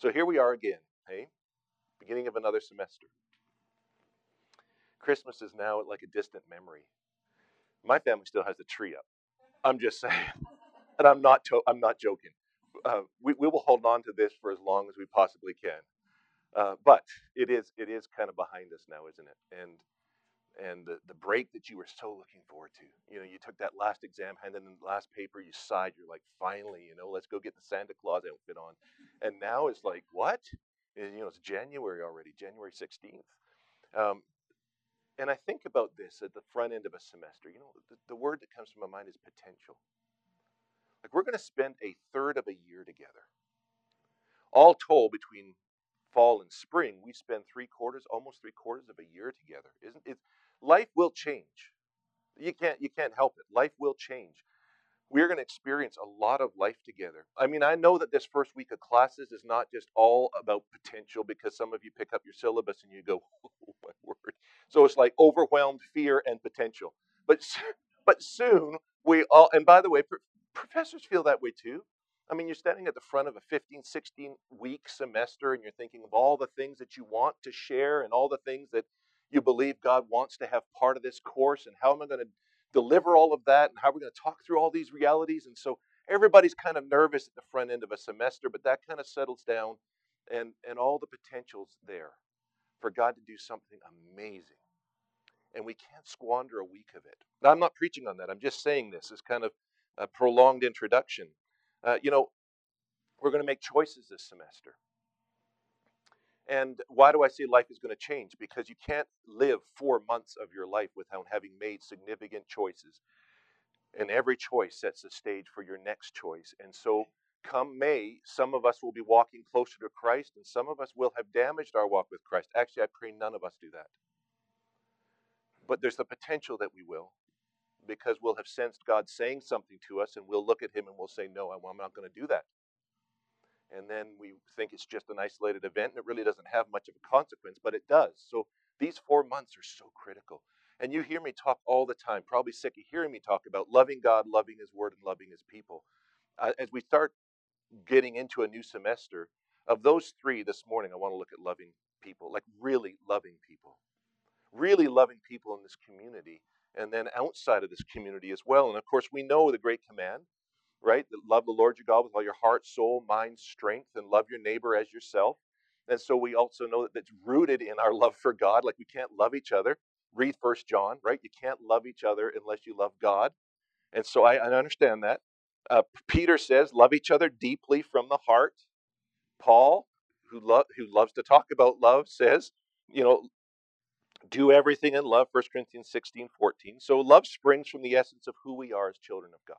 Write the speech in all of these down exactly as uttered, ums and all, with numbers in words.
So here we are again, hey? Beginning of another semester. Christmas is now like a distant memory. My family still has the tree up. I'm just saying, and I'm not. To- I'm not joking. Uh, we, we will hold on to this for as long as we possibly can. Uh, but it is it is kind of behind us now, isn't it? And and the, the break that you were so looking forward to. You know, you took that last exam, handed in the last paper, you sighed. You're like, finally, you know, let's go get the Santa Claus outfit on. And now it's like, what? And, you know, it's January already, January sixteenth. Um, and I think about this at the front end of a semester. You know, the, the word that comes to my mind is potential. Like we're going to spend a third of a year together. All told, between fall and spring, we spend three quarters, almost three quarters of a year together. Isn't it? Life will change. You can't you can't help it. Life will change. We're going to experience a lot of life together. I mean, I know that this first week of classes is not just all about potential, because some of you pick up your syllabus and you go, oh my word. So it's like overwhelmed fear and potential. But but soon we all, and by the way, pr- professors feel that way too. I mean, you're standing at the front of a fifteen, sixteen week semester and you're thinking of all the things that you want to share and all the things that you believe God wants to have part of this course, and how am I going to deliver all of that, and how we're going to talk through all these realities. And so everybody's kind of nervous at the front end of a semester, but that kind of settles down, and and all the potential's there for God to do something amazing, and we can't squander a week of it. Now, I'm not preaching on that. I'm just saying this as kind of a prolonged introduction. Uh, you know, we're going to make choices this semester. And why do I say life is going to change? Because you can't live four months of your life without having made significant choices. And every choice sets the stage for your next choice. And so come May, some of us will be walking closer to Christ, and some of us will have damaged our walk with Christ. Actually, I pray none of us do that. But there's the potential that we will, because we'll have sensed God saying something to us, and we'll look at him and we'll say, no, I'm not going to do that. And then we think it's just an isolated event, and it really doesn't have much of a consequence, but it does. So these four months are so critical. And you hear me talk all the time, probably sick of hearing me talk about loving God, loving his word, and loving his people. Uh, as we start getting into a new semester, of those three this morning, I want to look at loving people, like really loving people. Really loving people in this community, and then outside of this community as well. And of course, we know the great command, right? That love the Lord your God with all your heart, soul, mind, strength, and love your neighbor as yourself. And so we also know that that's rooted in our love for God. Like we can't love each other. Read First John, right? You can't love each other unless you love God. And so I, I understand that. Uh, Peter says, love each other deeply from the heart. Paul, who, lo- who loves to talk about love, says, you know, do everything in love, First Corinthians sixteen, fourteen. So love springs from the essence of who we are as children of God.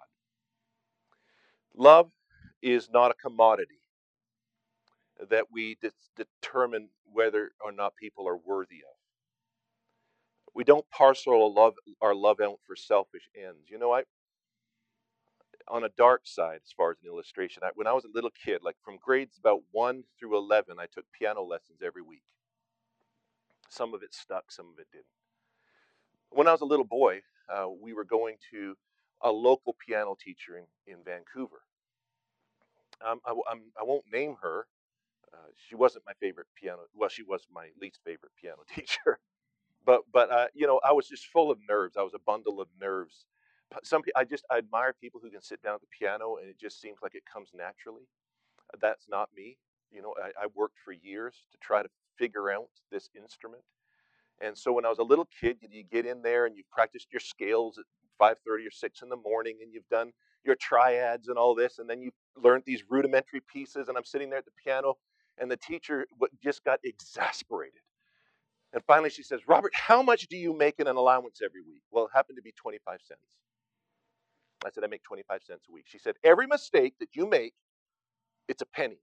Love is not a commodity that we de- determine whether or not people are worthy of. We don't parcel our love, our love out for selfish ends. You know, I on a dark side, as far as an illustration, I, when I was a little kid, like from grades about one through eleven, I took piano lessons every week. Some of it stuck, some of it didn't. When I was a little boy, uh, we were going to a local piano teacher in, in Vancouver. Um, I, I'm, I won't name her. Uh, she wasn't my favorite piano. Well, she was my least favorite piano teacher. But but uh, you know, I was just full of nerves. I was a bundle of nerves. Some I just I admire people who can sit down at the piano and it just seems like it comes naturally. That's not me. You know, I, I worked for years to try to figure out this instrument. And so when I was a little kid, you get in there and you've practiced your scales at five thirty or six in the morning, and you've done your triads and all this, and then you've learned these rudimentary pieces, and I'm sitting there at the piano, and the teacher just got exasperated. And finally she says, Robert, how much do you make in an allowance every week? Well, it happened to be twenty-five cents. I said, I make twenty-five cents a week. She said, every mistake that you make, it's a penny.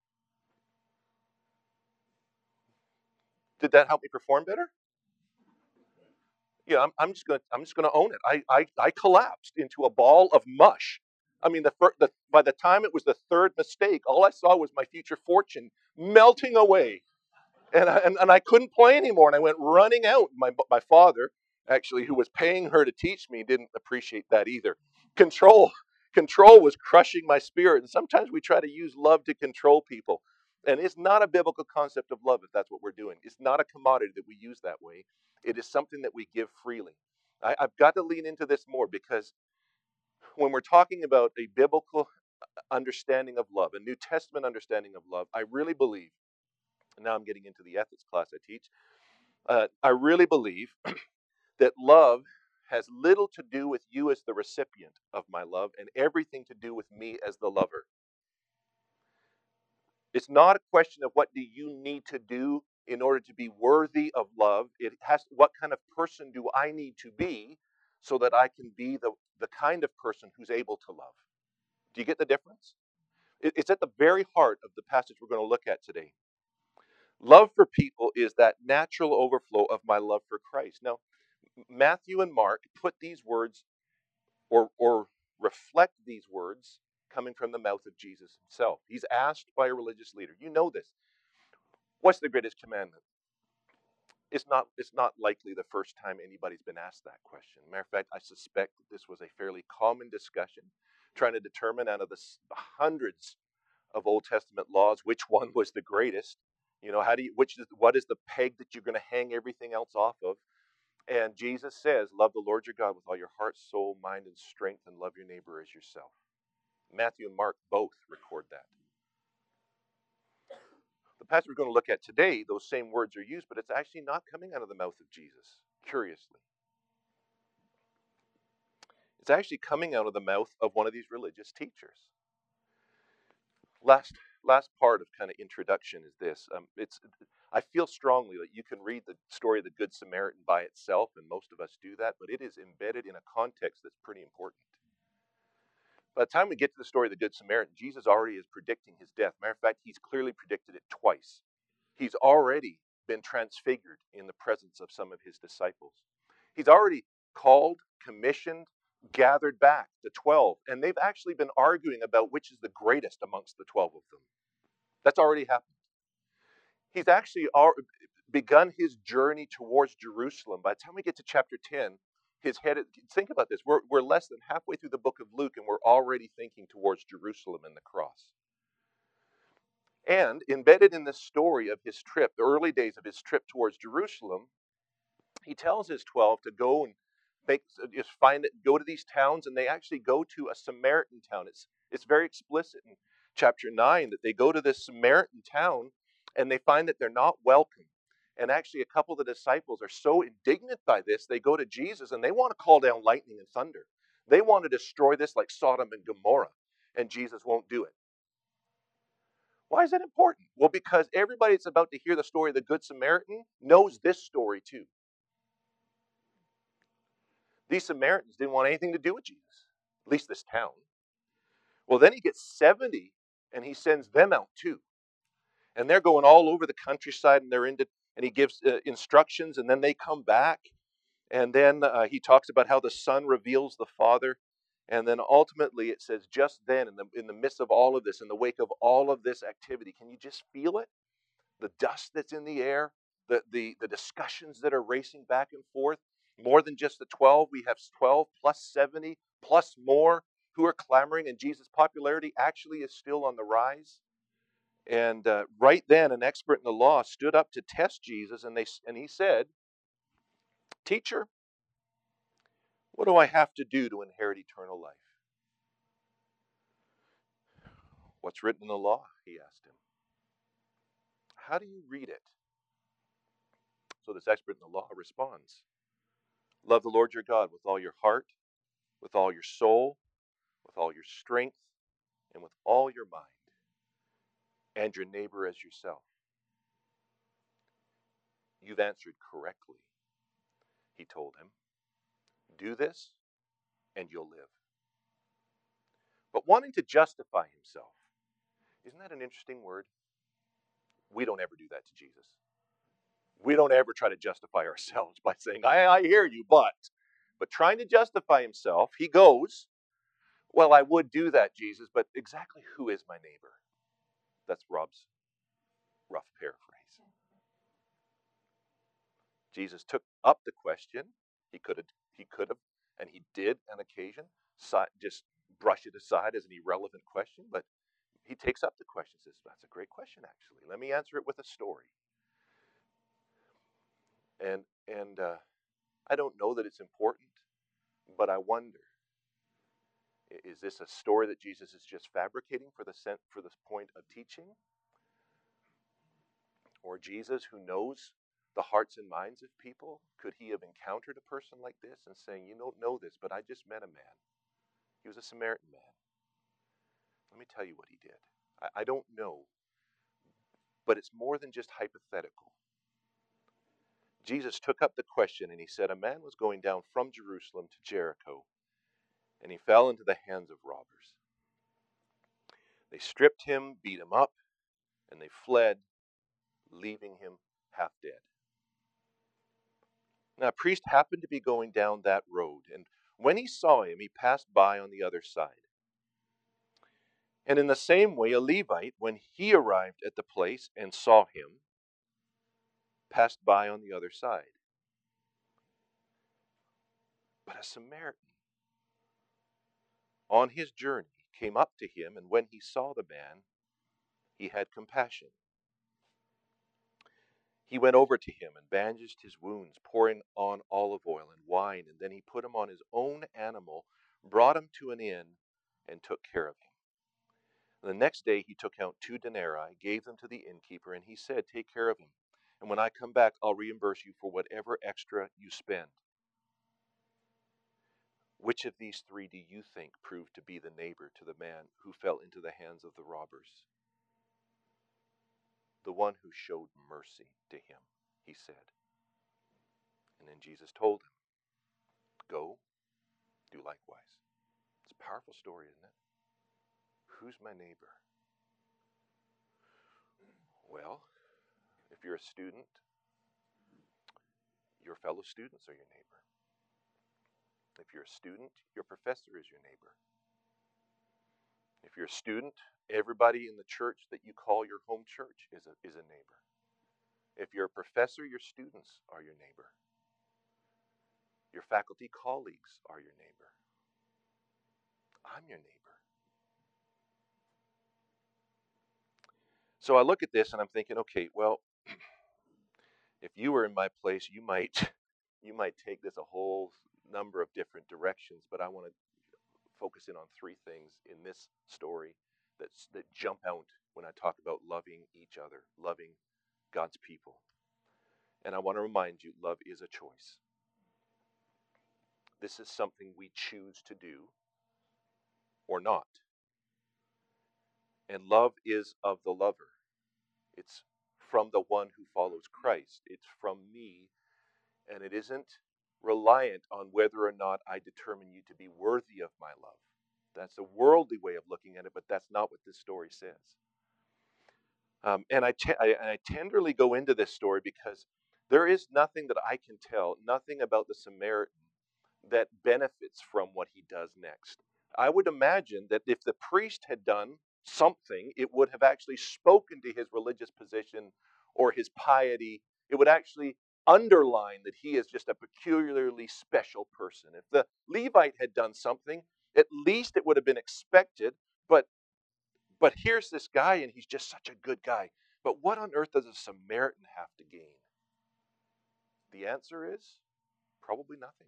Did that help me perform better? Yeah, I'm, I'm just gonna I'm just gonna own it. I, I I collapsed into a ball of mush. I mean, the, fir- the by the time it was the third mistake, all I saw was my future fortune melting away, and I, and, and I couldn't play anymore. And I went running out. My my father, actually, who was paying her to teach me, didn't appreciate that either. Control control was crushing my spirit, and sometimes we try to use love to control people. And it's not a biblical concept of love if that's what we're doing. It's not a commodity that we use that way. It is something that we give freely. I, I've got to lean into this more because when we're talking about a biblical understanding of love, a New Testament understanding of love, I really believe, and now I'm getting into the ethics class I teach, uh, I really believe that love has little to do with you as the recipient of my love and everything to do with me as the lover. It's not a question of what do you need to do in order to be worthy of love. It has what kind of person do I need to be so that I can be the, the kind of person who's able to love. Do you get the difference? It, it's at the very heart of the passage we're going to look at today. Love for people is that natural overflow of my love for Christ. Now, Matthew and Mark put these words or, or reflect these words coming from the mouth of Jesus himself. He's asked by a religious leader. You know this. What's the greatest commandment? It's not, it's not likely the first time anybody's been asked that question. Matter of fact, I suspect that this was a fairly common discussion, trying to determine out of the hundreds of Old Testament laws which one was the greatest. You know, how do you, which is, what is the peg that you're going to hang everything else off of? And Jesus says, love the Lord your God with all your heart, soul, mind, and strength, and love your neighbor as yourself. Matthew and Mark both record that. The passage we're going to look at today, those same words are used, but it's actually not coming out of the mouth of Jesus, curiously. It's actually coming out of the mouth of one of these religious teachers. Last last part of kind of introduction is this. Um, it's I feel strongly that you can read the story of the Good Samaritan by itself, and most of us do that, but it is embedded in a context that's pretty important. By the time we get to the story of the Good Samaritan, Jesus already is predicting his death. Matter of fact, he's clearly predicted it twice. He's already been transfigured in the presence of some of his disciples. He's already called, commissioned, gathered back the twelve, and they've actually been arguing about which is the greatest amongst the twelve of them. That's already happened. He's actually begun his journey towards Jerusalem. By the time we get to chapter ten, his head, think about this, we're, we're less than halfway through the book of Luke, and we're already thinking towards Jerusalem and the cross. And embedded in the story of his trip, the early days of his trip towards Jerusalem, he tells his twelve to go and make, just find it, go to these towns, and they actually go to a Samaritan town. It's, it's very explicit in chapter nine that they go to this Samaritan town, and they find that they're not welcome. And actually, a couple of the disciples are so indignant by this, they go to Jesus, and they want to call down lightning and thunder. They want to destroy this like Sodom and Gomorrah, and Jesus won't do it. Why is that important? Well, because everybody that's about to hear the story of the Good Samaritan knows this story too. These Samaritans didn't want anything to do with Jesus, at least this town. Well, then he gets seventy, and he sends them out too. And they're going all over the countryside, and they're into, and he gives uh, instructions, and then they come back. And then uh, he talks about how the Son reveals the Father. And then ultimately it says, just then, in the, in the midst of all of this, in the wake of all of this activity, can you just feel it? The dust that's in the air, the, the, the discussions that are racing back and forth. More than just the twelve, we have twelve plus seventy plus more who are clamoring, and Jesus' popularity actually is still on the rise. And uh, right then, an expert in the law stood up to test Jesus, and, they, and he said, "Teacher, what do I have to do to inherit eternal life?" "What's written in the law?" he asked him. "How do you read it?" So this expert in the law responds, "Love the Lord your God with all your heart, with all your soul, with all your strength, and with all your mind, and your neighbor as yourself." "You've answered correctly," he told him. "Do this, and you'll live." But wanting to justify himself, isn't that an interesting word? We don't ever do that to Jesus. We don't ever try to justify ourselves by saying, I, I hear you, but. But trying to justify himself, he goes, "Well, I would do that, Jesus, but exactly who is my neighbor?" That's Rob's rough paraphrase. Jesus took up the question. He could have, he could have, and he did on occasion, just brush it aside as an irrelevant question, but he takes up the question, says, that's a great question, actually. Let me answer it with a story. And, and uh, I don't know that it's important, but I wonder, is this a story that Jesus is just fabricating for the, for the point of teaching? Or Jesus, who knows the hearts and minds of people, could he have encountered a person like this and saying, you don't know this, but I just met a man. He was a Samaritan man. Let me tell you what he did. I, I don't know, but it's more than just hypothetical. Jesus took up the question and he said, a man was going down from Jerusalem to Jericho, and he fell into the hands of robbers. They stripped him, beat him up, and they fled, leaving him half dead. Now, a priest happened to be going down that road, and when he saw him, he passed by on the other side. And in the same way, a Levite, when he arrived at the place and saw him, passed by on the other side. But a Samaritan, on his journey, came up to him, and when he saw the man, he had compassion. He went over to him and bandaged his wounds, pouring on olive oil and wine, and then he put him on his own animal, brought him to an inn, and took care of him. And the next day he took out two denarii, gave them to the innkeeper, and he said, take care of him, and when I come back, I'll reimburse you for whatever extra you spend. Which of these three do you think proved to be the neighbor to the man who fell into the hands of the robbers? The one who showed mercy to him, he said. And then Jesus told him, go, do likewise. It's a powerful story, isn't it? Who's my neighbor? Well, if you're a student, your fellow students are your neighbor. If you're a student, your professor is your neighbor. If you're a student, everybody in the church that you call your home church is a, is a neighbor. If you're a professor, your students are your neighbor. Your faculty colleagues are your neighbor. I'm your neighbor. So I look at this and I'm thinking, okay, well, if you were in my place, you might you might take this a whole number of different directions, but I want to focus in on three things in this story that's, that jump out when I talk about loving each other, loving God's people. And I want to remind you, love is a choice. This is something we choose to do or not. And love is of the lover. It's from the one who follows Christ. It's from me, and it isn't reliant on whether or not I determine you to be worthy of my love. That's a worldly way of looking at it, but that's not what this story says. Um, and I, te- I, I tenderly go into this story because there is nothing that I can tell, nothing about the Samaritan that benefits from what he does next. I would imagine that if the priest had done something, it would have actually spoken to his religious position or his piety. It would actually underline that he is just a peculiarly special person. If the Levite had done something, at least it would have been expected, but but here's this guy and he's just such a good guy. But what on earth does a Samaritan have to gain? The answer is probably nothing.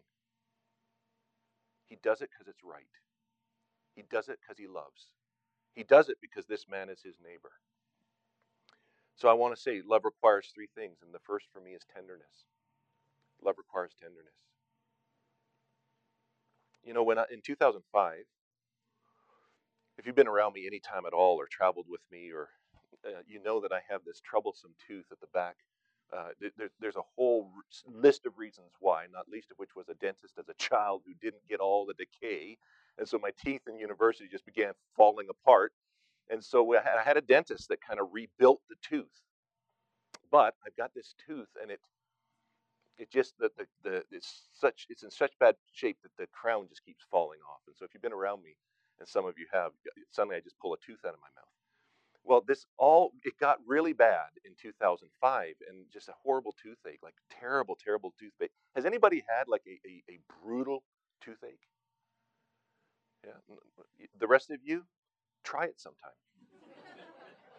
He does it because it's right. He does it because he loves. He does it because this man is his neighbor. So I want to say love requires three things, and the first for me is tenderness. Love requires tenderness. You know, when I, in two thousand five, if you've been around me any time at all or traveled with me, or uh, you know that I have this troublesome tooth at the back. Uh, there, there's a whole list of reasons why, not least of which was a dentist as a child who didn't get all the decay. And so my teeth in university just began falling apart. And so I had a dentist that kind of rebuilt the tooth. But I've got this tooth, and it it just the, the the it's such it's in such bad shape that the crown just keeps falling off. And so if you've been around me, and some of you have, suddenly I just pull a tooth out of my mouth. Well, this all it got really bad in two thousand five, and just a horrible toothache, like terrible, terrible toothache. Has anybody had like a, a, a brutal toothache? Yeah. The rest of you, try it sometime.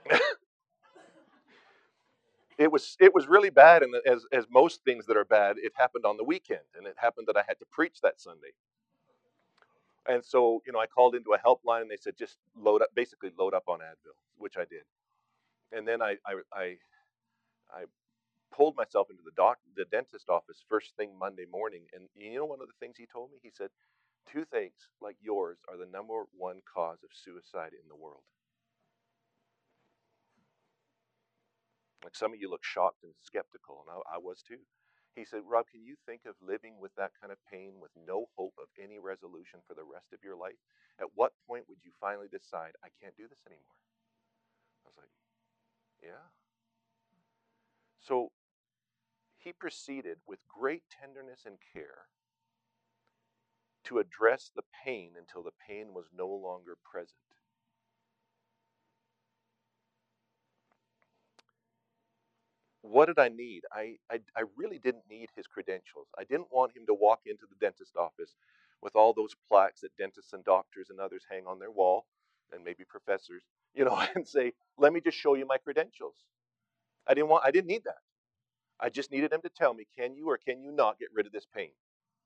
it was it was really bad, and as as most things that are bad, it happened on the weekend, and it happened that I had to preach that Sunday. And so, you know, I called into a helpline, and they said just load up, basically load up on Advil, which I did. And then I I I, I pulled myself into the doc the dentist office first thing Monday morning, and you know one of the things he told me, he said, toothaches like yours are the number one cause of suicide in the world. Like some of you look shocked and skeptical, and I, I was too. He said, Rob, can you think of living with that kind of pain with no hope of any resolution for the rest of your life? At what point would you finally decide, I can't do this anymore? I was like, yeah. So he proceeded with great tenderness and care to address the pain until the pain was no longer present. What did I need? I, I, I really didn't need his credentials. I didn't want him to walk into the dentist office with all those plaques that dentists and doctors and others hang on their wall, and maybe professors, you know, and say, let me just show you my credentials. I didn't want, I didn't need that. I just needed him to tell me, can you or can you not get rid of this pain?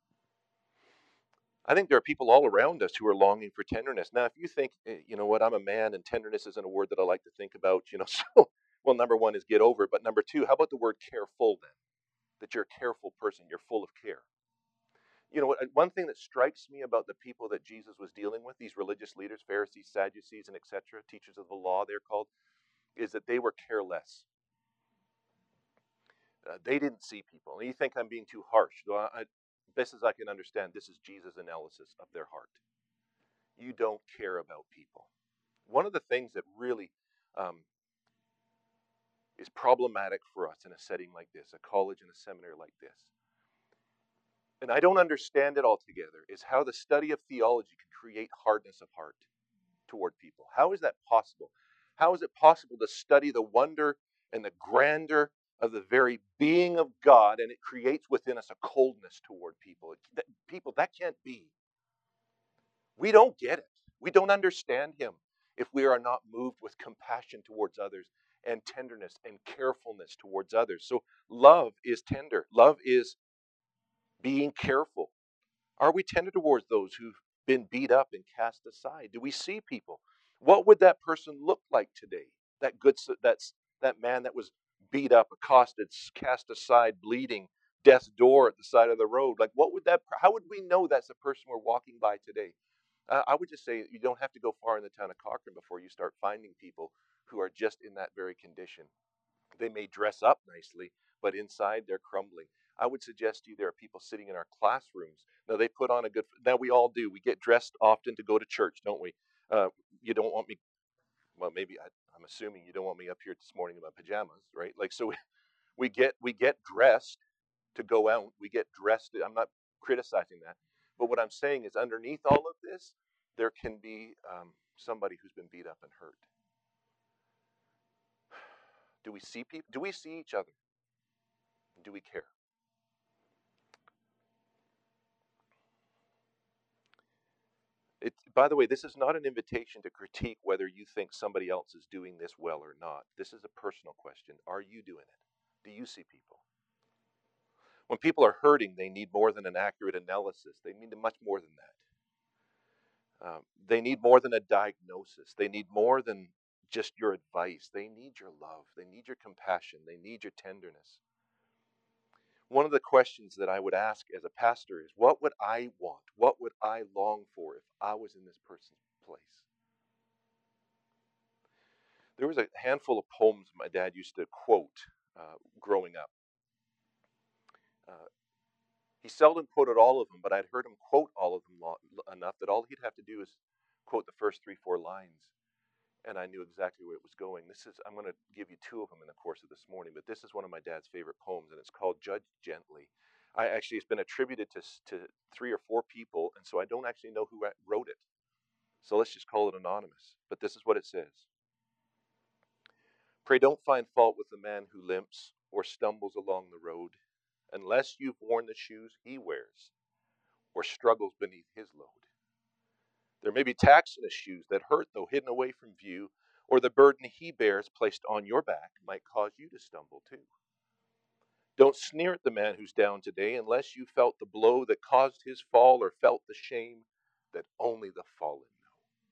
I think there are people all around us who are longing for tenderness. Now, if you think, eh, you know what, I'm a man and tenderness isn't a word that I like to think about, you know, so, well, number one is get over it. But number two, how about the word careful then? That you're a careful person, you're full of care. You know, one thing that strikes me about the people that Jesus was dealing with, these religious leaders, Pharisees, Sadducees, and et cetera, teachers of the law, they're called, is that they were careless. Uh, they didn't see people. And you think I'm being too harsh. Well, I, best as I can understand, this is Jesus' analysis of their heart. You don't care about people. One of the things that really um, is problematic for us in a setting like this, a college and a seminary like this, and I don't understand it altogether, is how the study of theology can create hardness of heart toward people. How is that possible? How is it possible to study the wonder and the grandeur of the very being of God, and it creates within us a coldness toward people? That, people, that can't be. We don't get it. We don't understand him if we are not moved with compassion towards others and tenderness and carefulness towards others. So love is tender. Love is being careful. Are we tender towards those who've been beat up and cast aside? Do we see people? What would that person look like today? That good, that's that man that was beat up, accosted, cast aside, bleeding, death's door at the side of the road. Like, what would that? How would we know that's the person we're walking by today? Uh, I would just say you don't have to go far in the town of Cochrane before you start finding people who are just in that very condition. They may dress up nicely, but inside they're crumbling. I would suggest to you there are people sitting in our classrooms. Now they put on a good. Now we all do. We get dressed often to go to church, don't we? Uh, you don't want me. Well, maybe I, I'm assuming you don't want me up here this morning in my pajamas, right? Like so, we, we get we get dressed to go out. We get dressed. I'm not criticizing that, but what I'm saying is underneath all of this, there can be um, somebody who's been beat up and hurt. Do we see people? Do we see each other? Do we care? It, by the way, this is not an invitation to critique whether you think somebody else is doing this well or not. This is a personal question. Are you doing it? Do you see people? When people are hurting, they need more than an accurate analysis. They need much more than that. Um, they need more than a diagnosis. They need more than just your advice. They need your love. They need your compassion. They need your tenderness. One of the questions that I would ask as a pastor is, what would I want? What would I long for if I was in this person's place? There was a handful of poems my dad used to quote uh, growing up. Uh, he seldom quoted all of them, but I'd heard him quote all of them lo- enough that all he'd have to do is quote the first three, four lines, and I knew exactly where it was going. This is, I'm going to give you two of them in the course of this morning, but this is one of my dad's favorite poems, and it's called Judge Gently. I actually, it's been attributed to, to three or four people, and so I don't actually know who wrote it. So let's just call it anonymous. But this is what it says. Pray don't find fault with the man who limps or stumbles along the road, unless you've worn the shoes he wears or struggles beneath his load. There may be tacks in his shoes that hurt, though hidden away from view, or the burden he bears placed on your back might cause you to stumble too. Don't sneer at the man who's down today unless you felt the blow that caused his fall or felt the shame that only the fallen know.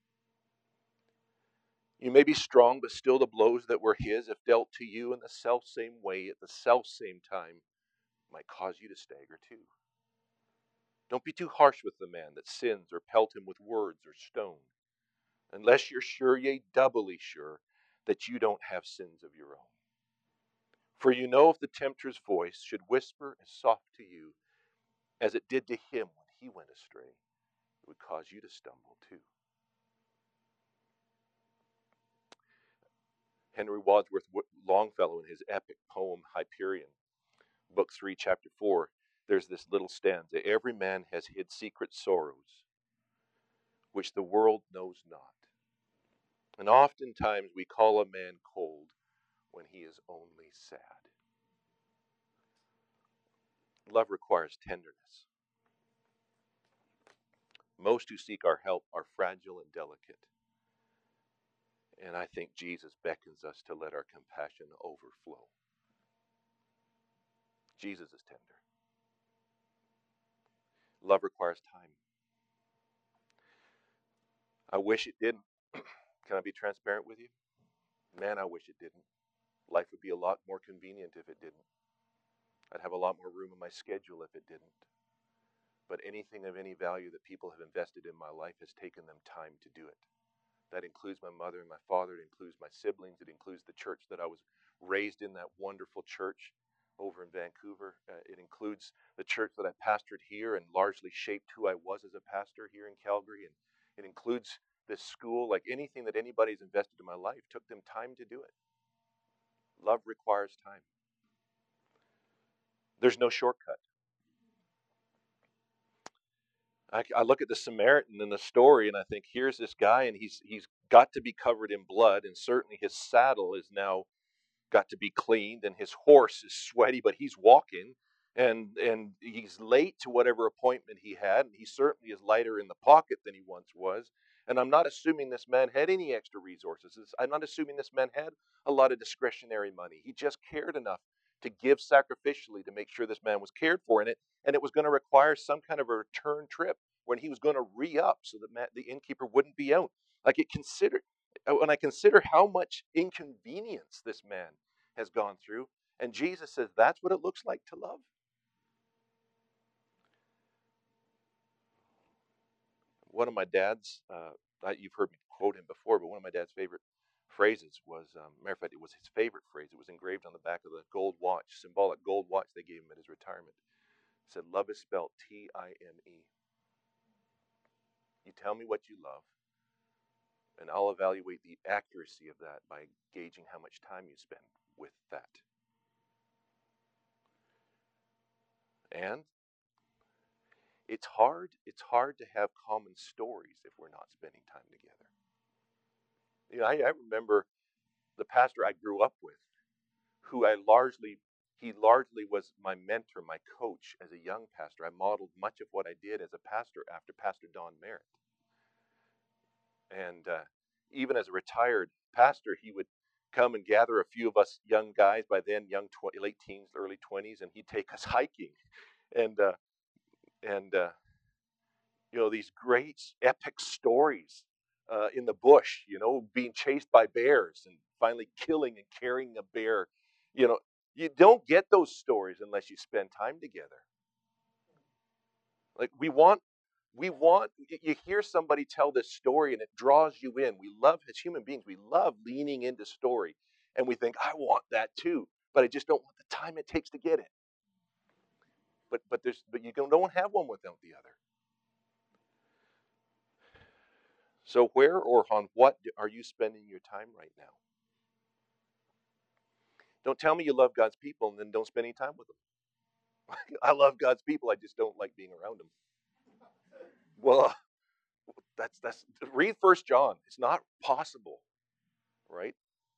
You may be strong, but still the blows that were his, if dealt to you in the self-same way at the self-same time, might cause you to stagger too. Don't be too harsh with the man that sins or pelt him with words or stone, unless you're sure, yea, doubly sure, that you don't have sins of your own. For you know if the tempter's voice should whisper as soft to you as it did to him when he went astray, it would cause you to stumble too. Henry Wadsworth Longfellow, in his epic poem Hyperion, Book three, Chapter four, there's this little stanza. Every man has hid secret sorrows, which the world knows not. And oftentimes we call a man cold when he is only sad. Love requires tenderness. Most who seek our help are fragile and delicate. And I think Jesus beckons us to let our compassion overflow. Jesus is tender. Love requires time. I wish it didn't. Can I be transparent with you? Man, I wish it didn't. Life would be a lot more convenient if it didn't. I'd have a lot more room in my schedule if it didn't. But anything of any value that people have invested in my life has taken them time to do it. That includes my mother and my father. It includes my siblings. It includes the church that I was raised in, that wonderful church over in Vancouver. Uh, it includes the church that I pastored here and largely shaped who I was as a pastor here in Calgary. And it includes this school. Like anything that anybody's invested in my life took them time to do it. Love requires time. There's no shortcut. I, I look at the Samaritan in the story and I think, here's this guy and he's he's got to be covered in blood, and certainly his saddle is now got to be cleaned, and his horse is sweaty, but he's walking, and and he's late to whatever appointment he had, and he certainly is lighter in the pocket than he once was. And I'm not assuming this man had any extra resources. I'm not assuming this man had a lot of discretionary money. He just cared enough to give sacrificially to make sure this man was cared for in it, and it was going to require some kind of a return trip when he was going to re-up so that the innkeeper wouldn't be out. Like it considered, when I consider how much inconvenience this man has gone through, and Jesus says that's what it looks like to love. One of my dad's, uh, you've heard me quote him before, but one of my dad's favorite phrases was, um, matter of fact, it was his favorite phrase. It was engraved on the back of the gold watch, symbolic gold watch they gave him at his retirement. It said, love is spelled T I M E. You tell me what you love, and I'll evaluate the accuracy of that by gauging how much time you spend with that. And it's hard, it's hard to have common stories if we're not spending time together. You know, I, I remember the pastor I grew up with, who I largely, he largely was my mentor, my coach as a young pastor. I modeled much of what I did as a pastor after Pastor Don Merritt. And uh, even as a retired pastor, he would come and gather a few of us young guys, by then young tw- late teens, early twenties, and he'd take us hiking. And, uh, and uh, you know, these great epic stories uh, in the bush, you know, being chased by bears and finally killing and carrying a bear. You know, you don't get those stories unless you spend time together. Like we want, we want, you hear somebody tell this story and it draws you in. We love, as human beings, we love leaning into story. And we think, I want that too, but I just don't want the time it takes to get it. But but there's but you don't have one without the other. So where or on what are you spending your time right now? Don't tell me you love God's people and then don't spend any time with them. I love God's people, I just don't like being around them. Well, that's that's read First John. It's not possible, right?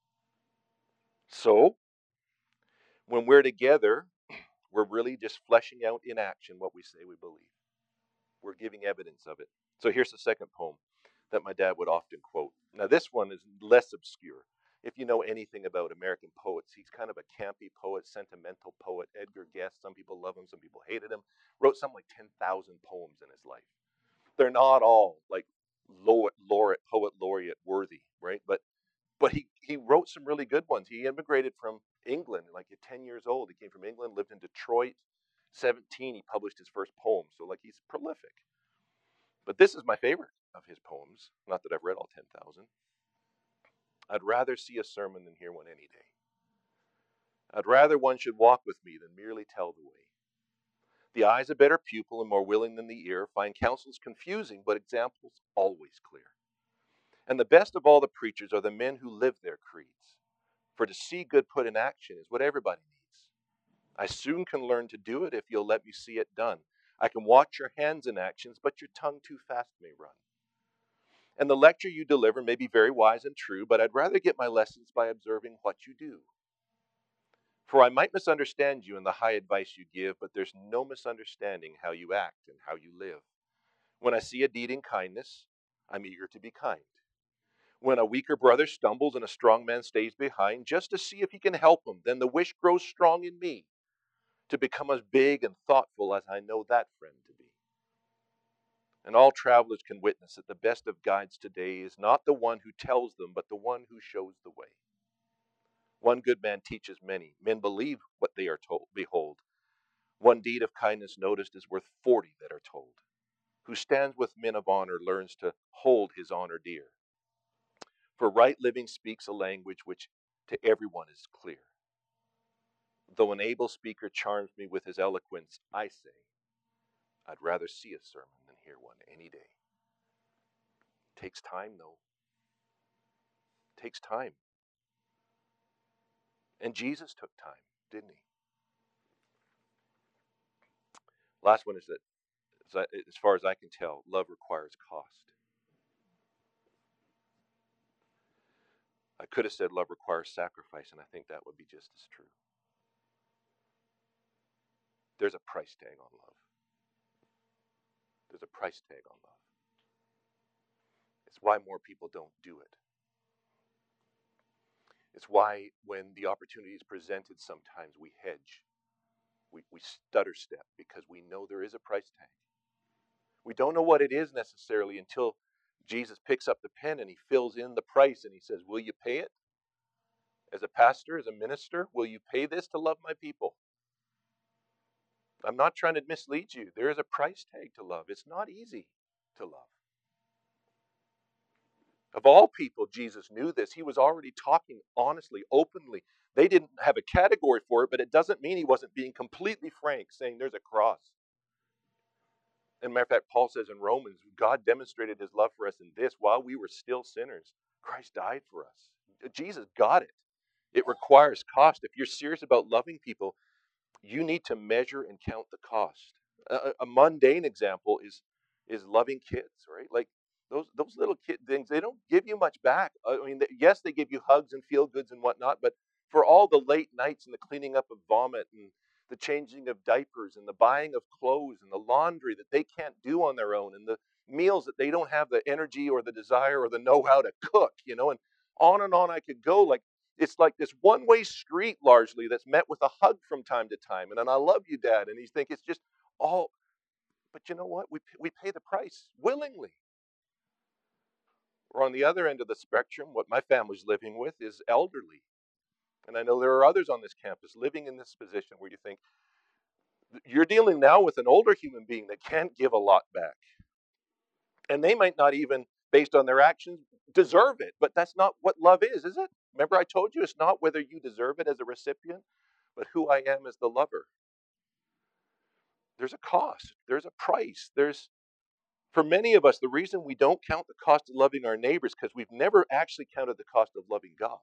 So when we're together, we're really just fleshing out in action what we say we believe. We're giving evidence of it. So here's the second poem. that my dad would often quote. Now, this one is less obscure. If you know anything about American poets, he's kind of a campy poet, sentimental poet. Edgar Guest, some people love him, some people hated him. Wrote something like ten thousand poems in his life. They're not all like laureate, poet laureate worthy, right? But but he, he wrote some really good ones. He immigrated from England, like at ten years old. He came from England, lived in Detroit. seventeen, he published his first poem. So, like, he's prolific. But this is my favorite of his poems. Not that I've read all ten thousand. I'd rather see a sermon than hear one any day. I'd rather one should walk with me than merely tell the way. The eye's a better pupil and more willing than the ear. Find counsels confusing, but examples always clear. And the best of all the preachers are the men who live their creeds. For to see good put in action is what everybody needs. I soon can learn to do it if you'll let me see it done. I can watch your hands in actions, but your tongue too fast may run. And the lecture you deliver may be very wise and true, but I'd rather get my lessons by observing what you do. For I might misunderstand you in the high advice you give, but there's no misunderstanding how you act and how you live. When I see a deed in kindness, I'm eager to be kind. When a weaker brother stumbles and a strong man stays behind, just to see if he can help him, then the wish grows strong in me to become as big and thoughtful as I know that friend to be. And all travelers can witness that the best of guides today is not the one who tells them, but the one who shows the way. One good man teaches many. Men believe what they are told. Behold, one deed of kindness noticed is worth forty that are told. Who stands with men of honor learns to hold his honor dear. For right living speaks a language which to everyone is clear. Though an able speaker charms me with his eloquence, I say, I'd rather see a sermon than hear one any day. Takes time, though. Takes time. And Jesus took time, didn't he? Last one is that, as far as I can tell, love requires cost. I could have said love requires sacrifice, and I think that would be just as true. There's a price tag on love. There's a price tag on love. It's why more people don't do it. It's why when the opportunity is presented, sometimes we hedge. We, we stutter step because we know there is a price tag. We don't know what it is necessarily until Jesus picks up the pen and he fills in the price and he says, will you pay it? As a pastor, as a minister, will you pay this to love my people? I'm not trying to mislead you. There is a price tag to love. It's not easy to love. Of all people, Jesus knew this. He was already talking honestly, openly. They didn't have a category for it, but it doesn't mean he wasn't being completely frank, saying there's a cross. And matter of fact, Paul says in Romans, God demonstrated his love for us in this: while we were still sinners, Christ died for us. Jesus got it. It requires cost. If you're serious about loving people, you need to measure and count the cost. A, a mundane example is is loving kids, right? Like those those little kid things, they don't give you much back. I mean, yes, they give you hugs and feel goods and whatnot, but for all the late nights and the cleaning up of vomit and the changing of diapers and the buying of clothes and the laundry that they can't do on their own and the meals that they don't have the energy or the desire or the know-how to cook, you know, and on and on I could go. Like, it's like this one-way street largely that's met with a hug from time to time. And then, I love you, Dad. And you think it's just all, but you know what? We, we pay the price willingly. Or on the other end of the spectrum, what my family's living with is elderly. And I know there are others on this campus living in this position where you think, you're dealing now with an older human being that can't give a lot back. And they might not even, based on their actions, deserve it. But that's not what love is, is it? Remember I told you, it's not whether you deserve it as a recipient, but who I am as the lover. There's a cost. There's a price. There's, for many of us, the reason we don't count the cost of loving our neighbors because we've never actually counted the cost of loving God.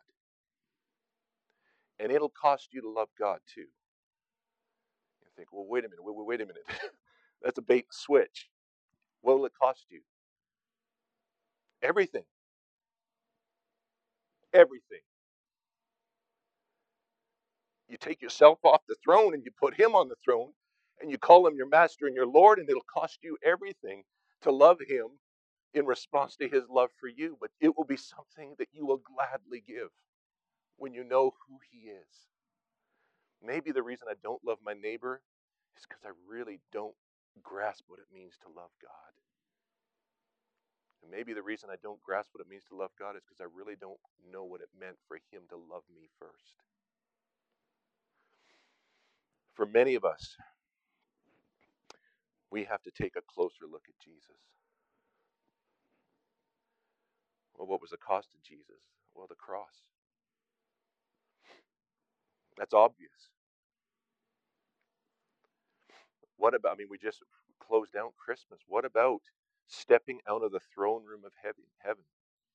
And it'll cost you to love God too. You think, well, wait a minute, wait, wait a minute. That's a bait and switch. What will it cost you? Everything. Everything. You take yourself off the throne and you put him on the throne and you call him your master and your Lord, and it'll cost you everything to love him in response to his love for you, but it will be something that you will gladly give when you know who he is. Maybe the reason I don't love my neighbor is because I really don't grasp what it means to love God. And maybe the reason I don't grasp what it means to love God is because I really don't know what it meant for him to love me first. For many of us, we have to take a closer look at Jesus. Well, what was the cost of Jesus? Well, the cross. That's obvious. What about, I mean, we just closed down Christmas. What about stepping out of the throne room of heaven?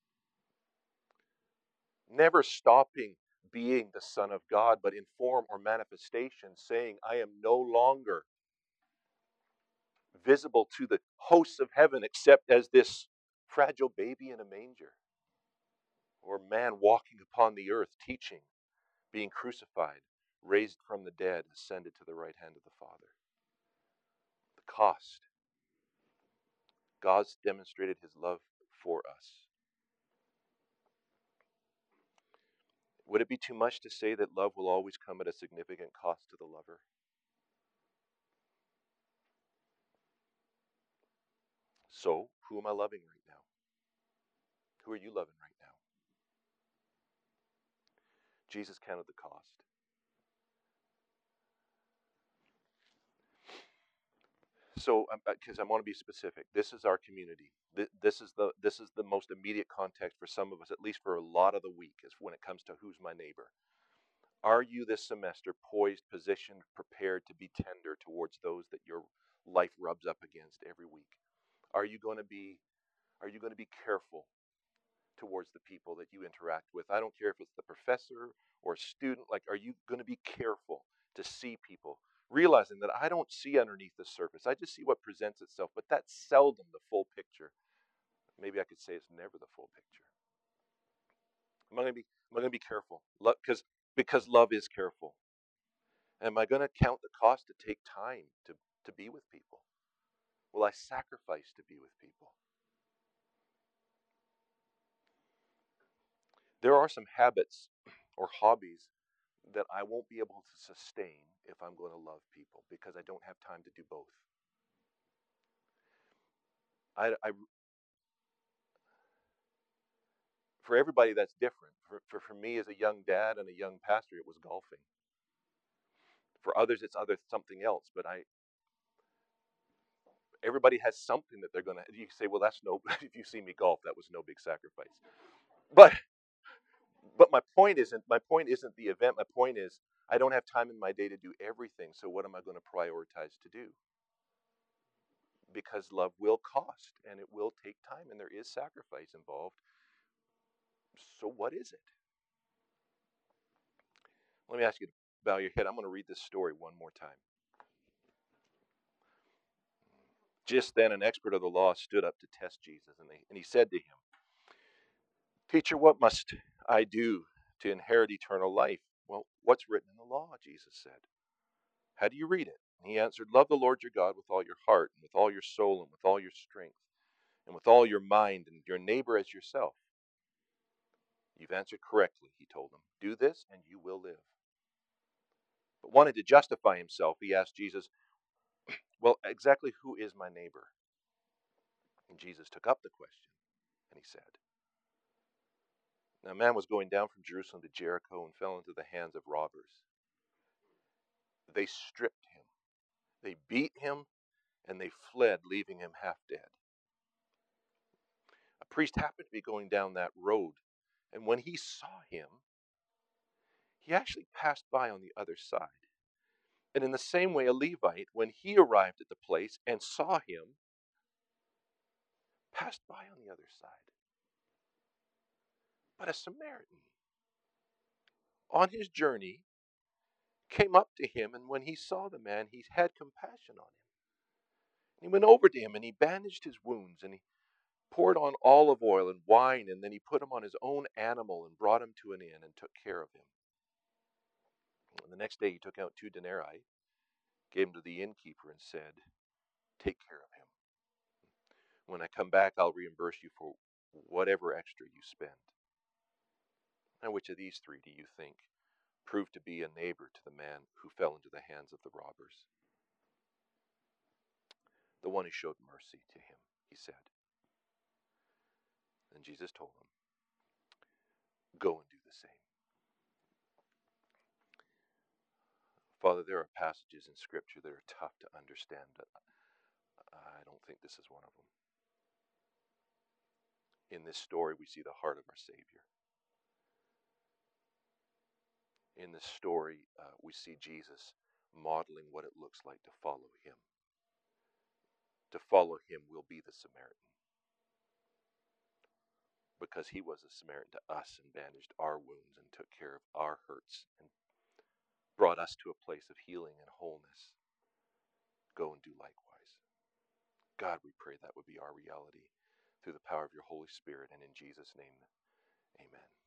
Never stopping being the Son of God, but in form or manifestation, saying, I am no longer visible to the hosts of heaven except as this fragile baby in a manger, or man walking upon the earth, teaching, being crucified, raised from the dead, ascended to the right hand of the Father. The cost. God's demonstrated his love for us. Would it be too much to say that love will always come at a significant cost to the lover? So, who am I loving right now? Who are you loving right now? Jesus counted the cost. So, because um, I want to be specific, this is our community. This is the this is the most immediate context for some of us, at least for a lot of the week, is when it comes to who's my neighbor. Are you this semester poised, positioned, prepared to be tender towards those that your life rubs up against every week? Are you going to be Are you going to be careful towards the people that you interact with? I don't care if it's the professor or student. Like, are you going to be careful to see people, realizing that I don't see underneath the surface? I just see what presents itself, but that's seldom the full picture. Maybe I could say it's never the full picture. Am I going to be, am I going to be careful? Because because love is careful. Am I going to count the cost to take time to, to be with people? Will I sacrifice to be with people? There are some habits or hobbies that I won't be able to sustain if I'm going to love people, because I don't have time to do both. I, I for everybody that's different. For, for for me as a young dad and a young pastor, it was golfing. For others, it's other something else. But I, everybody has something that they're going to. You say, well, that's no. If you see me golf, that was no big sacrifice. But but my point isn't my point isn't the event. My point is I don't have time in my day to do everything. So what am I going to prioritize to do? Because love will cost and it will take time and there is sacrifice involved. So what is it? Let me ask you to bow your head. I'm going to read this story one more time. Just then an expert of the law stood up to test Jesus, and, they, and he said to him, Teacher, what must I do to inherit eternal life? Well, what's written in the law? Jesus said. How do you read it? And he answered, Love the Lord your God with all your heart, and with all your soul, and with all your strength, and with all your mind, and your neighbor as yourself. You've answered correctly, he told them. Do this, and you will live. But wanting to justify himself, he asked Jesus, Well, exactly who is my neighbor? And Jesus took up the question, and he said, Now a man was going down from Jerusalem to Jericho and fell into the hands of robbers. They stripped him, they beat him, and they fled, leaving him half dead. A priest happened to be going down that road, and when he saw him, he actually passed by on the other side. And in the same way, a Levite, when he arrived at the place and saw him, passed by on the other side. But a Samaritan, on his journey, came up to him, and when he saw the man, he had compassion on him. He went over to him, and he bandaged his wounds, and he poured on olive oil and wine, and then he put him on his own animal and brought him to an inn and took care of him. And the next day he took out two denarii, gave them to the innkeeper, and said, Take care of him. When I come back, I'll reimburse you for whatever extra you spend. Now, which of these three do you think proved to be a neighbor to the man who fell into the hands of the robbers? The one who showed mercy to him, he said. And Jesus told him, go and do the same. Father, there are passages in Scripture that are tough to understand, but I don't think this is one of them. In this story, we see the heart of our Savior. In this story, uh, we see Jesus modeling what it looks like to follow him. To follow him will be the Samaritan, because he was a Samaritan to us and bandaged our wounds and took care of our hurts and brought us to a place of healing and wholeness. Go and do likewise. God, we pray that would be our reality through the power of your Holy Spirit, and in Jesus' name, amen.